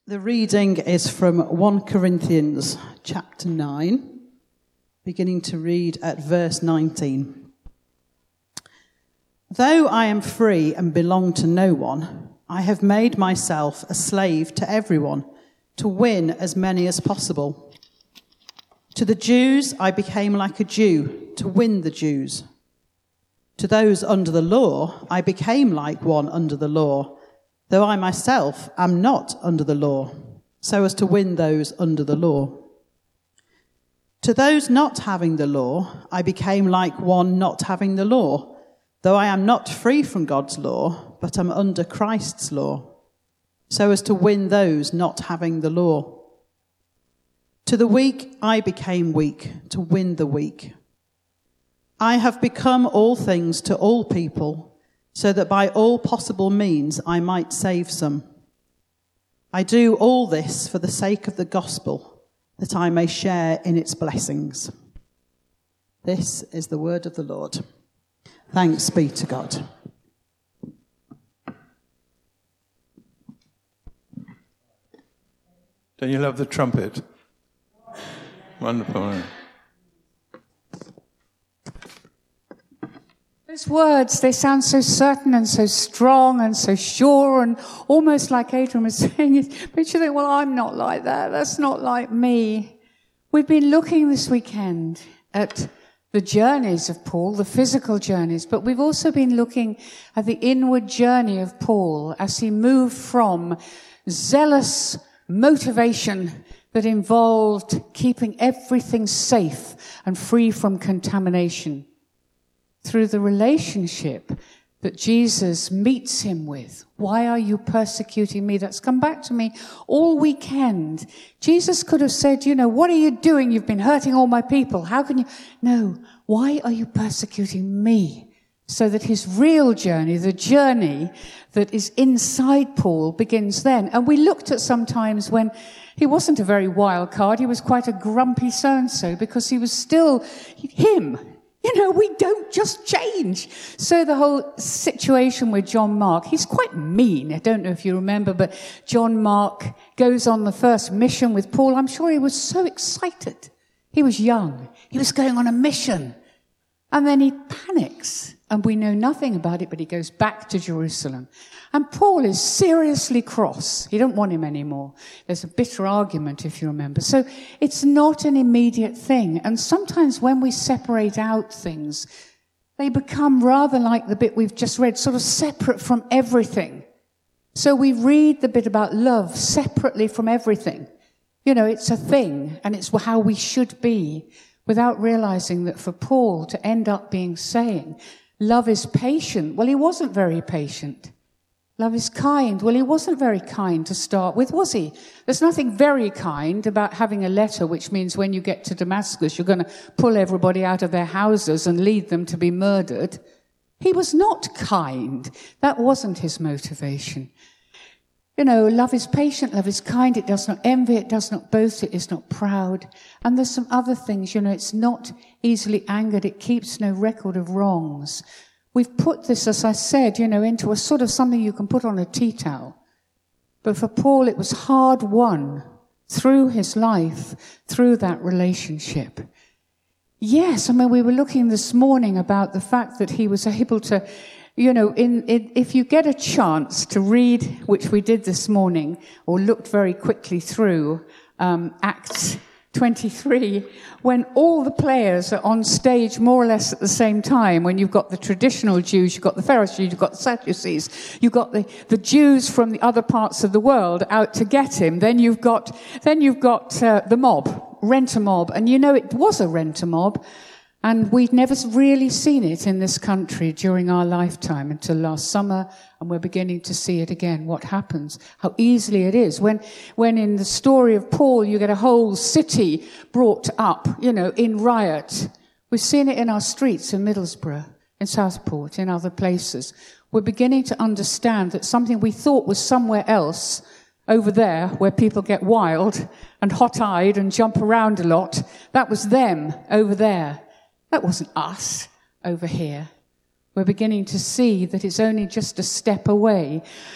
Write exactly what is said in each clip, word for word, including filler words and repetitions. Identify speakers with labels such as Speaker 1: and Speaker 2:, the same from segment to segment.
Speaker 1: The reading is from First Corinthians chapter nine, beginning to read at verse nineteen. Though I am free and belong to no one, I have made myself a slave to everyone to win as many as possible. To the Jews, I became like a Jew to win the Jews. To those under the law, I became like one under the law, though I myself am not under the law, so as to win those under the law. To those not having the law, I became like one not having the law, though I am not free from God's law, but am under Christ's law, so as to win those not having the law. To the weak, I became weak to win the weak. I have become all things to all people, so that by all possible means I might save some. I do all this for the sake of the gospel, that I may share in its blessings. This is the word of the Lord. Thanks be to God.
Speaker 2: Don't you love the trumpet? Wonderful.
Speaker 3: Those words, they sound so certain and so strong and so sure and almost like Adrian was saying, but you think, well, I'm not like that. That's not like me. We've been looking this weekend at the journeys of Paul, the physical journeys, but we've also been looking at the inward journey of Paul as he moved from zealous motivation that involved keeping everything safe and free from contamination, through the relationship that Jesus meets him with. Why are you persecuting me? That's come back to me all weekend. Jesus could have said, you know, what are you doing? You've been hurting all my people. How can you? No, why are you persecuting me? So that his real journey, the journey that is inside Paul, begins then. And we looked at some times when he wasn't a very wild card. He was quite a grumpy so-and-so because he was still him. You know, we don't just change. So the whole situation with John Mark, he's quite mean. I don't know if you remember, but John Mark goes on the first mission with Paul. I'm sure he was so excited. He was young. He was going on a mission. And then he panics. And we know nothing about it, but he goes back to Jerusalem. And Paul is seriously cross. He don't want him anymore. There's a bitter argument, if you remember. So it's not an immediate thing. And sometimes when we separate out things, they become rather like the bit we've just read, sort of separate from everything. So we read the bit about love separately from everything. You know, it's a thing, and it's how we should be, without realizing that for Paul to end up being saying, love is patient. Well, he wasn't very patient. Love is kind. Well, he wasn't very kind to start with, was he? There's nothing very kind about having a letter, which means when you get to Damascus, you're going to pull everybody out of their houses and lead them to be murdered. He was not kind. That wasn't his motivation. You know, love is patient, love is kind, it does not envy, it does not boast, it is not proud. And there's some other things, you know, it's not easily angered, it keeps no record of wrongs. We've put this, as I said, you know, into a sort of something you can put on a tea towel. But for Paul, it was hard won through his life, through that relationship. Yes, I mean, we were looking this morning about the fact that he was able to, you know, in, in, if you get a chance to read, which we did this morning, or looked very quickly through, um, Acts twenty-three, when all the players are on stage more or less at the same time, when you've got the traditional Jews, you've got the Pharisees, you've got the Sadducees, you've got the, the Jews from the other parts of the world out to get him, then you've got, then you've got uh, the mob, rent-a-mob, and you know it was a rent-a-mob. And we'd never really seen it in this country during our lifetime until last summer, and we're beginning to see it again, what happens, how easily it is. When, when in the story of Paul, you get a whole city brought up, you know, in riot. We've seen it in our streets in Middlesbrough, in Southport, in other places. We're beginning to understand that something we thought was somewhere else, over there, where people get wild and hot-eyed and jump around a lot, that was them over there. That wasn't us over here. We're beginning to see that it's only just a step away.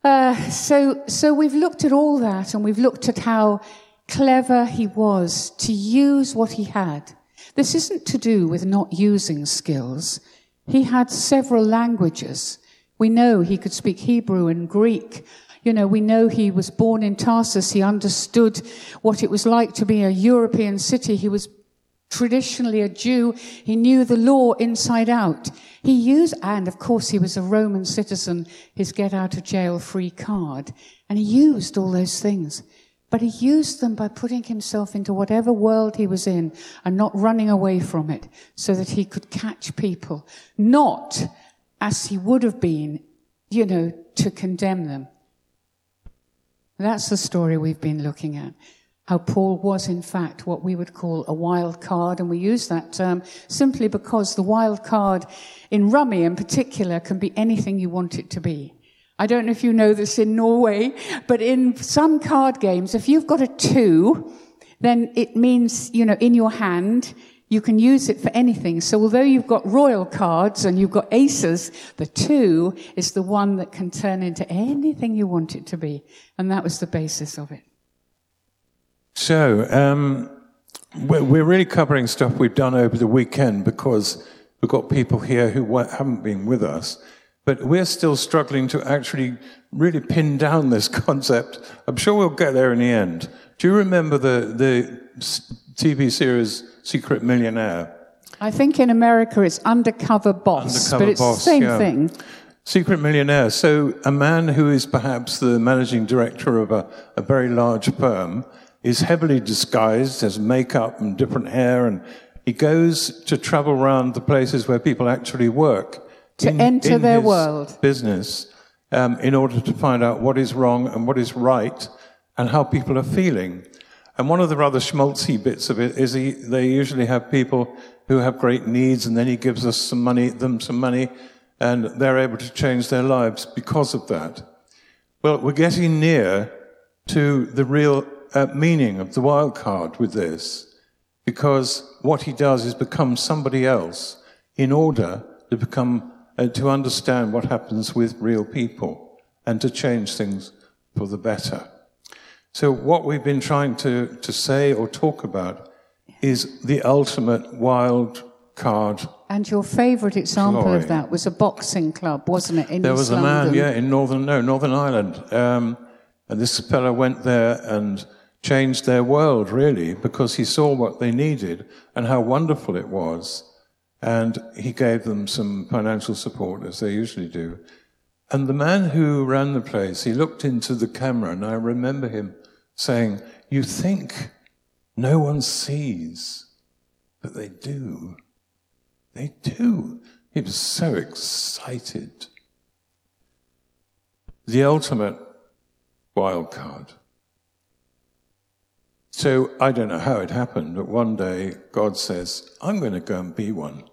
Speaker 3: Uh, so, so we've looked at all that, and we've looked at how clever he was to use what he had. This isn't to do with not using skills. He had several languages. We know he could speak Hebrew and Greek. You know, we know he was born in Tarsus. He understood what it was like to be a European city. He was traditionally a Jew. He knew the law inside out. He used, and of course he was a Roman citizen, his get out of jail free card. And he used all those things. But he used them by putting himself into whatever world he was in and not running away from it so that he could catch people. Not as he would have been, you know, to condemn them. That's the story we've been looking at. How Paul was, in fact, what we would call a wild card. And we use that term simply because the wild card in rummy in particular can be anything you want it to be. I don't know if you know this in Norway, but in some card games, if you've got a two, then it means, you know, in your hand, you can use it for anything. So although you've got royal cards and you've got aces, the two is the one that can turn into anything you want it to be. And that was the basis of it.
Speaker 2: So, um, we're, we're really covering stuff we've done over the weekend because we've got people here who haven't been with us. But we're still struggling to actually really pin down this concept. I'm sure we'll get there in the end. Do you remember the, the T V series Secret Millionaire?
Speaker 3: I think in America it's Undercover Boss,
Speaker 2: Undercover
Speaker 3: but it's
Speaker 2: Boss,
Speaker 3: the same
Speaker 2: yeah.
Speaker 3: thing.
Speaker 2: Secret Millionaire. So a man who is perhaps the managing director of a, a very large firm is heavily disguised, has makeup and different hair, and he goes to travel around the places where people actually work.
Speaker 3: To
Speaker 2: in,
Speaker 3: enter
Speaker 2: in
Speaker 3: their
Speaker 2: his
Speaker 3: world.
Speaker 2: business, um, in order to find out what is wrong and what is right and how people are feeling. And one of the rather schmaltzy bits of it is he, they usually have people who have great needs, and then he gives us some money, them some money, and they're able to change their lives because of that. Well, we're getting near to the real uh, meaning of the wild card with this, because what he does is become somebody else in order to become uh, to understand what happens with real people and to change things for the better. So what we've been trying to, to say or talk about is the ultimate wild card.
Speaker 3: And your favourite example
Speaker 2: glory.
Speaker 3: of that was a boxing club, wasn't it, in
Speaker 2: There
Speaker 3: East
Speaker 2: was a
Speaker 3: London?
Speaker 2: man, yeah, in Northern, no, Northern Ireland. Um, and this fellow went there and changed their world, really, because he saw what they needed and how wonderful it was. And he gave them some financial support, as they usually do. And the man who ran the place, he looked into the camera, and I remember him saying, "You think no one sees, but they do. They do." He was so excited. The ultimate wild card. So I don't know how it happened, but one day God says, "I'm going to go and be one.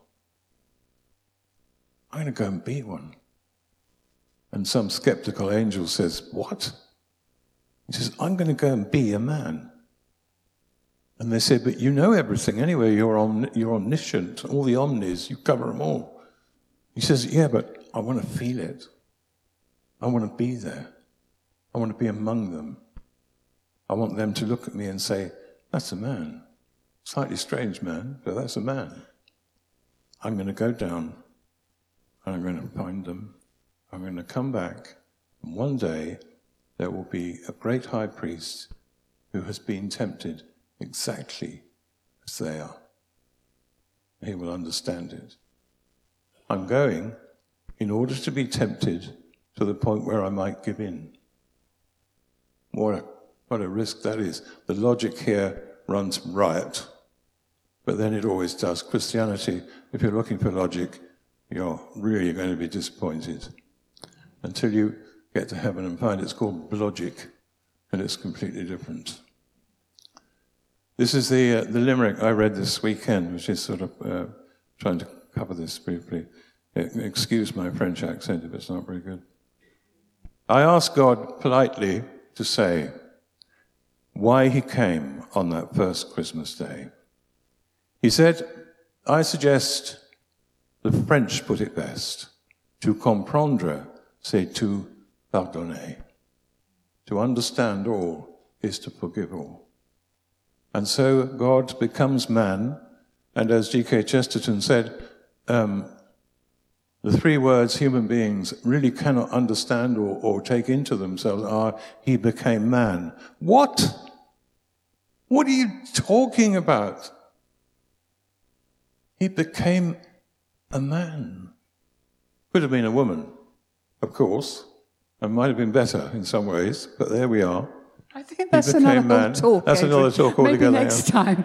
Speaker 2: I'm going to go and be one." And some skeptical angel says, "What?" He says, "I'm going to go and be a man." And they said, "But you know everything anyway. You're, omni- you're omniscient. All the omnis, you cover them all." He says, "Yeah, but I want to feel it. I want to be there. I want to be among them. I want them to look at me and say, 'That's a man. Slightly strange man, but that's a man.' I'm going to go down, and I'm going to find them. I'm going to come back, and one day there will be a great high priest who has been tempted exactly as they are. He will understand it. I'm going in order to be tempted to the point where I might give in." What a, what a risk that is. The logic here runs riot, but then it always does. Christianity, if you're looking for logic, you're really going to be disappointed until you get to heaven and find it's called logic, and it's completely different. This is the uh, the limerick I read this weekend, which is sort of uh, trying to cover this briefly. Excuse my French accent if it's not very good. I asked God politely to say why he came on that first Christmas day. He said, "I suggest the French put it best. To comprendre, c'est tout pardonner." To understand all is to forgive all. And so God becomes man, and as G K Chesterton said, um, the three words human beings really cannot understand or, or take into themselves are, he became man. What? What are you talking about? He became a man. Could have been a woman, of course, and might have been better in some ways, but there we are.
Speaker 3: I think that's another
Speaker 2: man.
Speaker 3: talk.
Speaker 2: That's
Speaker 3: Adrian.
Speaker 2: another talk
Speaker 3: Maybe
Speaker 2: altogether.
Speaker 3: next time.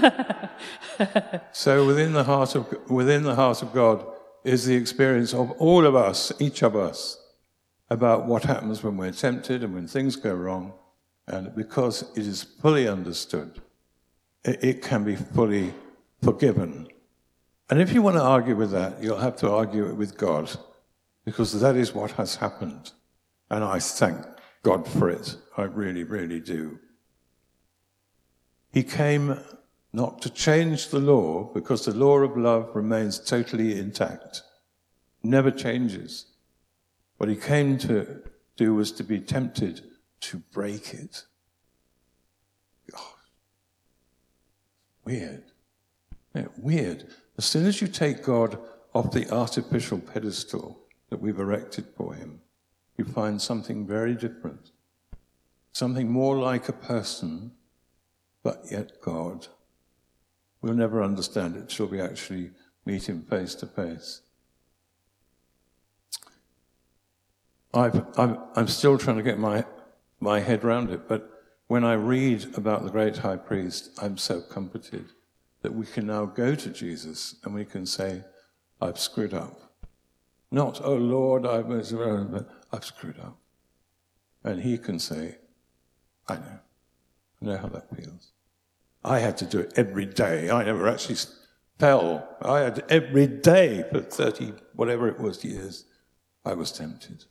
Speaker 2: So within the heart of within the heart of God is the experience of all of us, each of us, about what happens when we're tempted and when things go wrong. And because it is fully understood, it, it can be fully forgiven. And if you want to argue with that, you'll have to argue it with God, because that is what has happened. And I thank God for it. I really, really do. He came not to change the law, because the law of love remains totally intact, never changes. What he came to do was to be tempted to break it. Oh, weird. Yeah, weird. As soon as you take God off the artificial pedestal that we've erected for him, you find something very different. Something more like a person, but yet God. We'll never understand it till we actually meet him face to face. I've, I've, I'm still trying to get my, my head around it, but when I read about the great high priest, I'm so comforted that we can now go to Jesus and we can say, I've screwed up. Not, oh Lord, I've, I've screwed up. And he can say, I know. I know how that feels. I had to do it every day. I never actually fell. I had every day for thirty, whatever it was, years, I was tempted.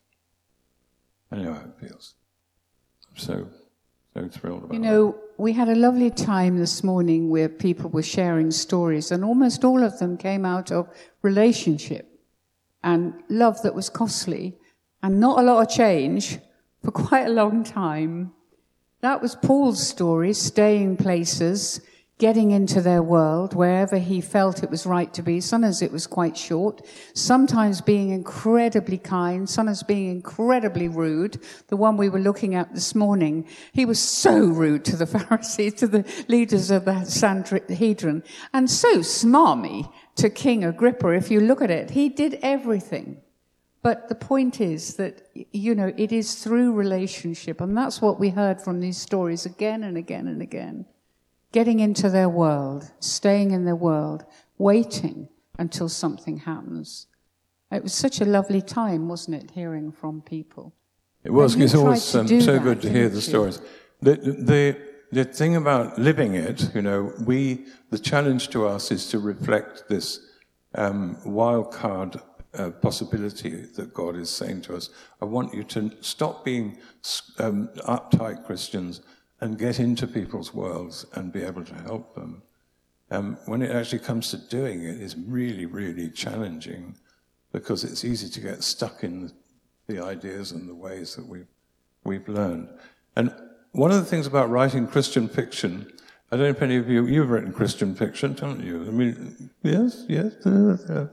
Speaker 2: I know how it feels. I'm so, so thrilled about it.
Speaker 3: You know, we had a lovely time this morning where people were sharing stories, and almost all of them came out of relationship and love that was costly and not a lot of change for quite a long time. That was Paul's story, staying places, getting into their world, wherever he felt it was right to be. Sometimes it was quite short. Sometimes being incredibly kind. Sometimes being incredibly rude. The one we were looking at this morning, he was so rude to the Pharisees, to the leaders of the Sanhedrin, and so smarmy to King Agrippa. If you look at it, he did everything. But the point is that, you know, it is through relationship, and that's what we heard from these stories again and again and again. Getting into their world, staying in their world, waiting until something happens. It was such a lovely time, wasn't it, hearing from people?
Speaker 2: It was. It's always um, so
Speaker 3: that,
Speaker 2: good to hear the stories. The, the, the thing about living it, you know, we, the challenge to us is to reflect this um, wild card Uh, possibility that God is saying to us. I want you to stop being um, uptight Christians and get into people's worlds and be able to help them. Um, when it actually comes to doing it, it's really, really challenging, because it's easy to get stuck in the ideas and the ways that we've, we've learned. And one of the things about writing Christian fiction, I don't know if any of you, you've written Christian fiction, haven't you? I mean, yes, yes, yes.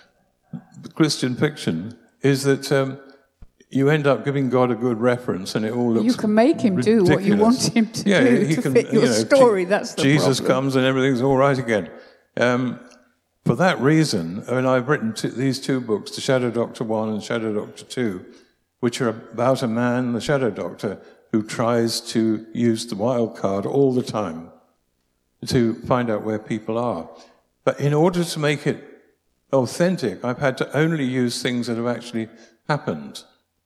Speaker 2: Christian fiction is that um, you end up giving God a good reference, and it all looks
Speaker 3: You can make him
Speaker 2: ridiculous.
Speaker 3: do what you want him to
Speaker 2: yeah,
Speaker 3: do
Speaker 2: he
Speaker 3: to
Speaker 2: can,
Speaker 3: fit your
Speaker 2: you know,
Speaker 3: story. That's the
Speaker 2: Jesus
Speaker 3: problem.
Speaker 2: comes and everything's all right again. Um, for that reason, I mean, I've written two, these two books, The Shadow Doctor One and Shadow Doctor Two, which are about a man, the Shadow Doctor, who tries to use the wild card all the time to find out where people are. But in order to make it authentic, I've had to only use things that have actually happened,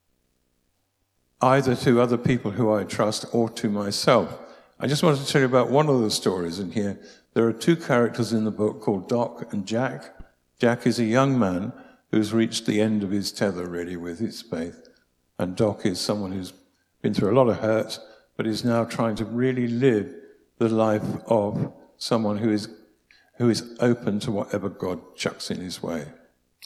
Speaker 2: either to other people who I trust or to myself. I just wanted to tell you about one of the stories in here. There are two characters in the book called Doc and Jack. Jack is a young man who's reached the end of his tether, really, with his faith. And Doc is someone who's been through a lot of hurt, but is now trying to really live the life of someone who is who is open to whatever God chucks in his way.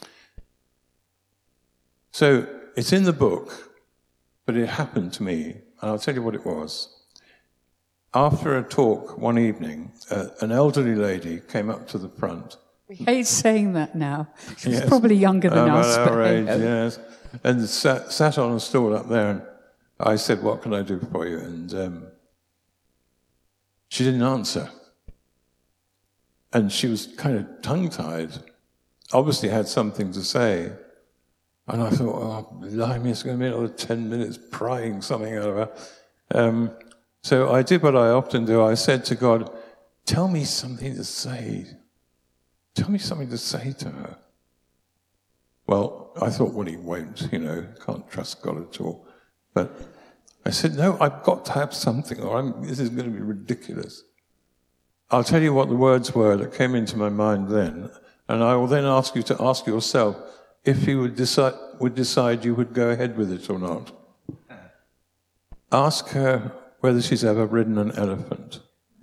Speaker 2: So it's in the book, but it happened to me and I'll tell you what it was. After a talk one evening, uh, an elderly lady came up to the front.
Speaker 3: We hate saying that now. She's
Speaker 2: Yes.
Speaker 3: probably younger than
Speaker 2: About
Speaker 3: us.
Speaker 2: our
Speaker 3: but
Speaker 2: age,
Speaker 3: hey,
Speaker 2: yes. And sat, sat on a stool up there, and I said, "What can I do for you?" And um, she didn't answer. And she was kind of tongue-tied. Obviously had something to say. And I thought, oh, blimey, it's going to be another ten minutes prying something out of her. Um, so I did what I often do. I said to God, tell me something to say. Tell me something to say to her. Well, I thought, well, he won't, you know, can't trust God at all. But I said, no, I've got to have something, or I'm, this is going to be ridiculous. I'll tell you what the words were that came into my mind then, and I will then ask you to ask yourself if you would decide, would decide you would go ahead with it or not. Ask her whether she's ever ridden an elephant.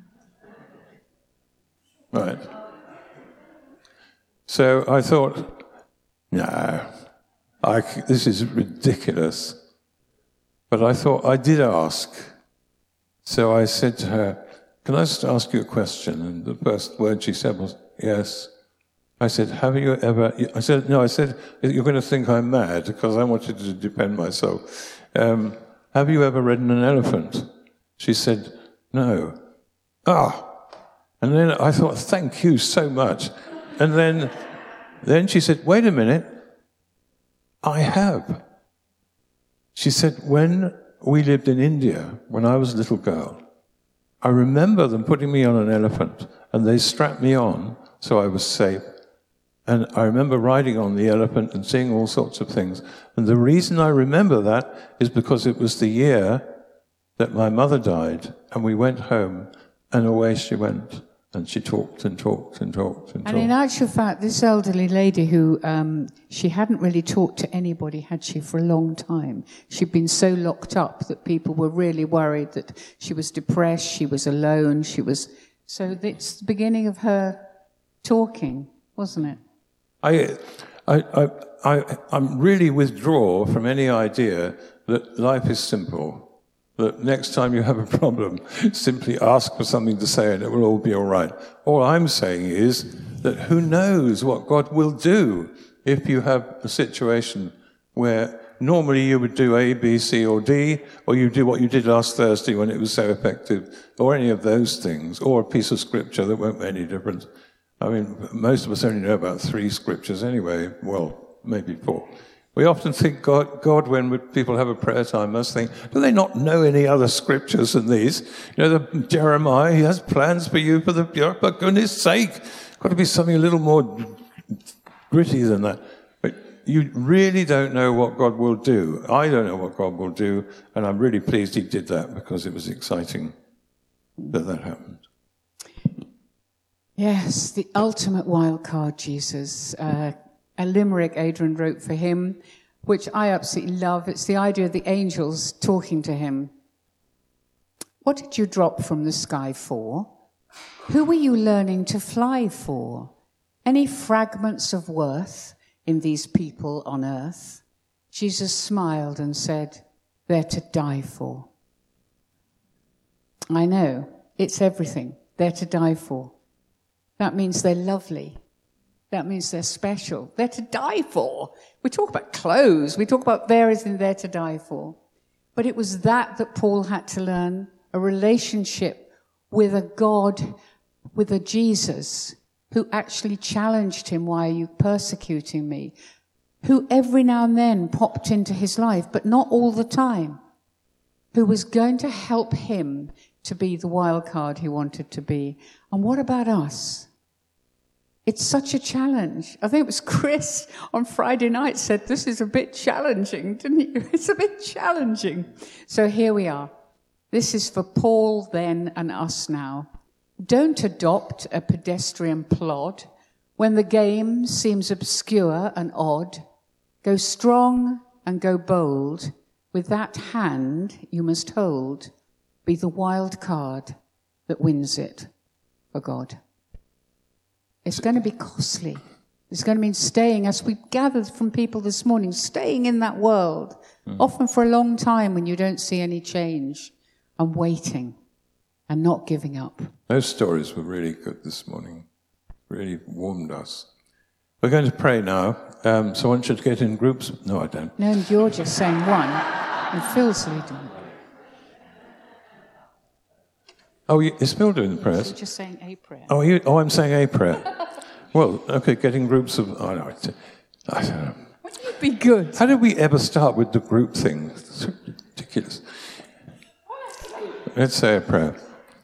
Speaker 2: Right. So I thought, no, I, this is ridiculous. But I thought I did ask. So I said to her, can I just ask you a question? And the first word she said was, yes. I said, have you ever... I said, no, I said, you're going to think I'm mad because I wanted to defend myself. Um, have you ever ridden an elephant? She said, no. Ah. And then I thought, thank you so much. And then, then she said, wait a minute. I have. She said, when we lived in India, when I was a little girl, I remember them putting me on an elephant, and they strapped me on so I was safe. And I remember riding on the elephant and seeing all sorts of things. And the reason I remember that is because it was the year that my mother died, and we went home, and away she went. And she talked and talked and talked and, and talked.
Speaker 3: And in actual fact, this elderly lady who, um, she hadn't really talked to anybody, had she, for a long time. She'd been so locked up that people were really worried that she was depressed, she was alone, she was... So it's the beginning of her talking, wasn't it?
Speaker 2: I, I, I, I, I'm really withdraw from any idea that life is simple. That next time you have a problem, simply ask for something to say and it will all be all right. All I'm saying is that who knows what God will do if you have a situation where normally you would do A, B, C, or D, or you do what you did last Thursday when it was so effective, or any of those things, or a piece of scripture that won't make any difference. I mean, most of us only know about three scriptures anyway, well, maybe four. We often think God, God, when people have a prayer time, must think, do they not know any other scriptures than these? You know, the Jeremiah, he has plans for you for the, for goodness sake. Got to be something a little more gritty than that. But you really don't know what God will do. I don't know what God will do, and I'm really pleased he did that because it was exciting that that happened.
Speaker 3: Yes, the ultimate wild card, Jesus. Uh, A limerick Adrian wrote for him, which I absolutely love. It's the idea of the angels talking to him. What did you drop from the sky for? Who were you learning to fly for? Any fragments of worth in these people on earth? Jesus smiled and said, they're to die for. I know, it's everything. They're to die for. That means they're lovely. That means they're special. They're to die for. We talk about clothes. We talk about various things they're to die for. But it was that that Paul had to learn, a relationship with a God, with a Jesus, who actually challenged him, why are you persecuting me? Who every now and then popped into his life, but not all the time. Who was going to help him to be the wild card he wanted to be. And what about us? It's such a challenge. I think it was Chris on Friday night said, this is a bit challenging, didn't you? It's a bit challenging. So here we are. This is for Paul then and us now. Don't adopt a pedestrian plod when the game seems obscure and odd. Go strong and go bold. With that hand you must hold. Be the wild card that wins it for God. It's going to be costly. It's going to mean staying, as we gathered from people this morning, staying in that world, mm. often for a long time when you don't see any change, and waiting and not giving up.
Speaker 2: Those stories were really good this morning, really warmed us. We're going to pray now, um, so I want you to get in groups. No, I don't.
Speaker 3: No, and you're just saying one, and Phil's leading.
Speaker 2: Oh, is Phil doing the prayers?
Speaker 3: You're just saying a prayer.
Speaker 2: Oh, you, oh, I'm saying a prayer. Well, okay, getting groups of... Oh, no, I don't know.
Speaker 3: Wouldn't it be good?
Speaker 2: How did we ever start with the group thing? It's ridiculous. Let's say a prayer.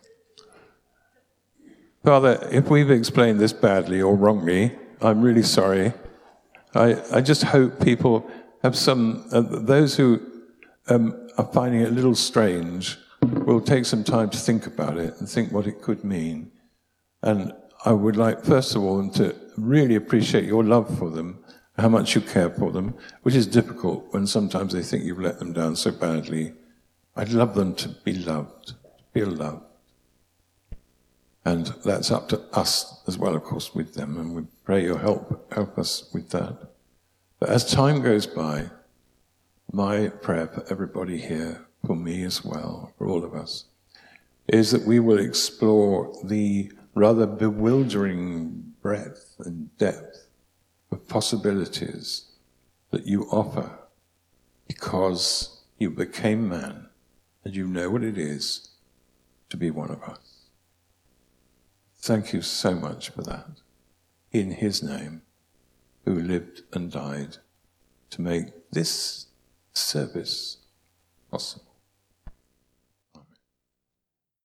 Speaker 2: Father, if we've explained this badly or wrongly, I'm really sorry. I, I just hope people have some... Uh, those who um, are finding it a little strange will take some time to think about it and think what it could mean. And I would like, first of all, to really appreciate your love for them, how much you care for them, which is difficult when sometimes they think you've let them down so badly. I'd love them to be loved, to feel loved. And that's up to us as well, of course, with them, and we pray your help, help us with that. But as time goes by, my prayer for everybody here, for me as well, for all of us, is that we will explore the rather bewildering breadth and depth of possibilities that you offer because you became man and you know what it is to be one of us. Thank you so much for that. In his name, who lived and died to make this service possible.